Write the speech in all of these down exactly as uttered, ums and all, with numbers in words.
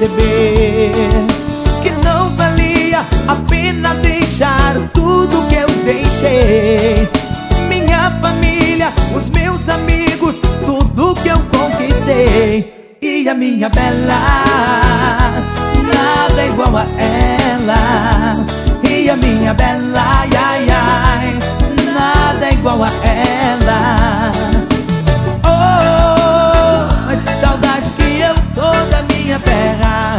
perceber que não valia a pena deixar tudo que eu deixei. Minha família, os meus amigos, tudo que eu conquistei. E a minha bela, nada é igual a ela. E a minha bela, ai, ai, ai, nada é igual a ela. Oh, mas que saudade que eu tô da minha terra.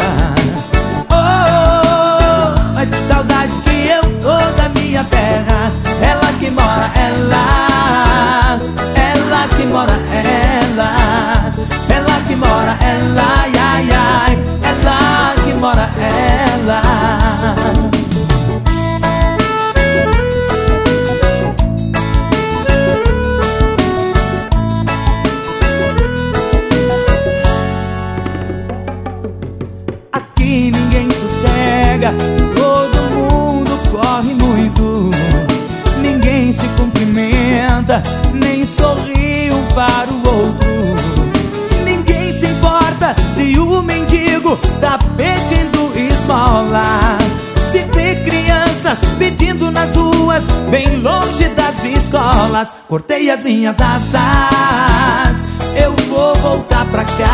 Oh, mas que saudade que eu tô da minha terra. Ela que mora, ela, ela que mora, ela, ela que mora, ela, ai, ai, ai, ela que mora, ela. Aqui ninguém sossega, todo mundo corre muito. Ninguém se cumprimenta, nem sorri um para o outro. Ninguém se importa se o mendigo tá pedindo esmola. Se vê crianças pedindo nas ruas, bem longe das escolas. Cortei as minhas asas, eu vou voltar pra casa.